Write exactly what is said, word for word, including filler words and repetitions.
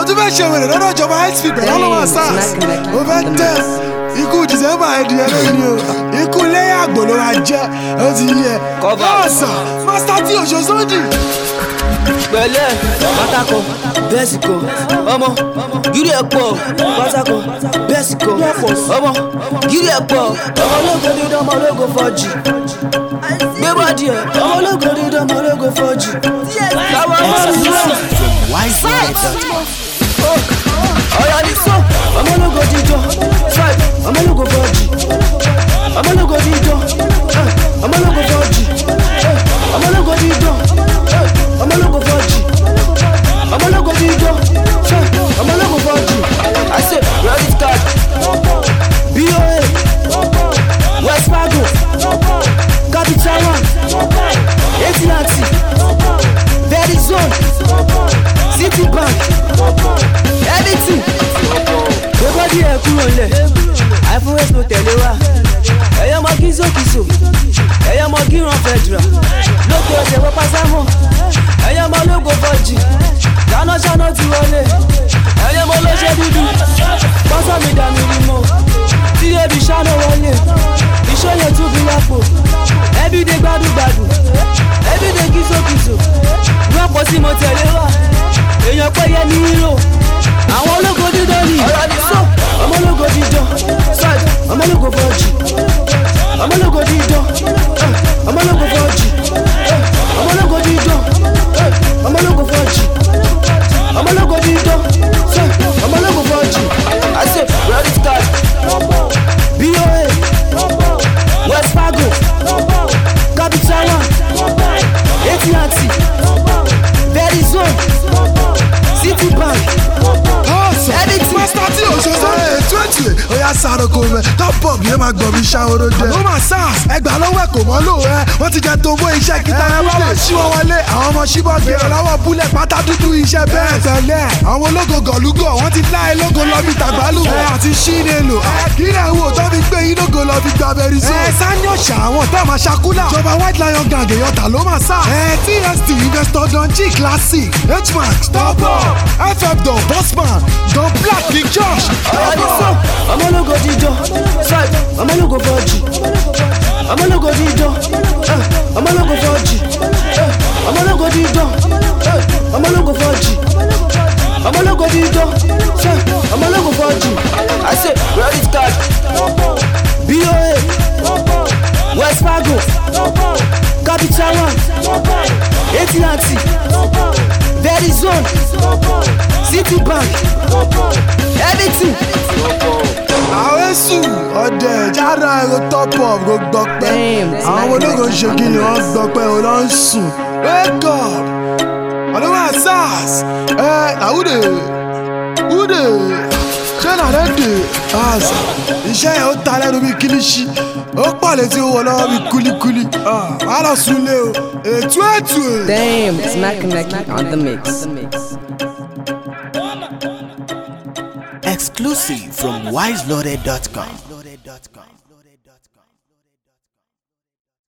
tún fẹ́ ṣe wèrè lọ́dọ̀ ìjọba high speed pẹ̀lú àwọn ọmọ sars ó fẹ́ tẹ̀ ikú december ẹ̀dì ẹ̀ lónìí o ikú lẹ́yìn àgbò ló máa jẹ́ ó ti yẹ ọ̀sán master tí òṣò sódì. pẹ̀lẹ́ pátákó bẹ́sìkò ọmọ gírí ẹ̀ pọ̀ pátákó bẹ́sìkò ọmọ gírí ẹ̀ pọ̀ ọmọ ológo dídán ọmọ ológo fọ́jì gbé bọ́dì ẹ̀ ọmọ ológo dídán ọmọ ológo fọ́jì káwọn ọmọ rẹ̀ ọ̀yà ní sọ ọmọ ológo dídán five ọmọ ológo fọ́jì ọmọ ológo dídán ọmọ ológo fọ́jì ọmọ ológo dídán ọmọ ológo fọ́jì ọmọ ológo dídán ọmọ ológo fọ́jì I say credit card B O A West Fargo Capital One eighty-ninety Verizon Citibank everything gbogbo ẹ̀ kúrò lẹ̀ iPhone eight ló tẹ̀lé wa ẹ̀yọ́ mọ kìsòkìsò ẹ̀yọ́ mọ gíran federal lókè ọ̀sẹ̀ wọ́n pásámọ̀ ẹ̀yọ́ mọ lógo fọ́jì dánáṣáná ti wọlé ẹ̀yọ́ mọ lóṣẹ́ dúdú pọ́sọ̀ mi dàmí rímọ̀ tí ebi ṣáná wọlé ìṣòyè tún fi lápò everyday gbádùgbádùn everyday kìsòkìsò wọ́n pọ̀ sí mo tẹ̀lé wa èèyàn pé yẹ ní hero àwọn ológo dídán ni ọ̀rọ̀ ní sọ ọmọ ológo dídán side ọmọ ológo fọ́jì ọmọ ológo dídán ọmọ ológo fọ́jì ọmọ ológo dídán ọmọ ológo fọ́jì ọmọ ológo dídán ọmọ ológo fọ́jì I say credit card B O A West Fargo Capital One eighty-ninety Verizon Citibank everything. master tí òṣò sọ́rọ̀ ètò ètò ọ̀yà sàròkò rẹ̀ top up yẹn máa gbọ̀ bí ṣàwòrò jẹ́. àlọ́ máa sars ẹgbà lọ́wọ́ ẹ̀ kò mọ́ lò ẹ́ wọ́n ti jẹ́ tó owó iṣẹ́ kíta ẹ̀ bá wà sí wọn wọlé àwọn ọmọ ṣíbọ̀ gẹ̀rẹ́ lọ́wọ́ búlẹ̀ pátá dúdú iṣẹ́ bẹ́ẹ̀ tẹ̀lé àwọn ológo gọ̀lúgọ̀ wọ́n ti láì lógo lọ bí tàgbálù ẹ̀ àti ṣínélo kí lè wò tó fi gbé yín lógo lọ bí gba Verizon. ẹ sani ọ̀ṣà àwọn tá a máa ṣakúlà ìjọba white lion gang èèyàn tà ló máa sá. ẹ T S T investor don G classic H-Max stop up F F don bossman don black big josh. ọ̀rọ̀ ní sọ ọmọ ológo dídán five ọmọ ológo fọ́jì ọmọ ológo dídán ọmọ ológo fọ́jì ọmọ ológo dídán ọmọ ológo fọ́jì ọmọ ológo dídán ọmọ ológo fọ́jì I say credit card B O A West Fargo Capital One eighty-ninety Verizon Citibank everything. àwọn èsù ọdẹ jára ẹ̀rọ top up kò gbọ́ pé àwọn ológun ṣe kí ni wọ́n gbọ́ pé ó lọ ń sùn wake up ọlọ́wọ́ sars ẹ làwùdè wùdè ṣé nàlẹ́dẹ̀ àṣà iṣẹ́ yẹn ó ta lẹ́nu bíi kílíṣì ó pọ̀ létí ó wọ lọ́wọ́ bíi kúlíkúlí wàá lọ sùn lé o ètò ètò. Damn, it's Makanaki on the mix. Exclusive from wise loaded dot com.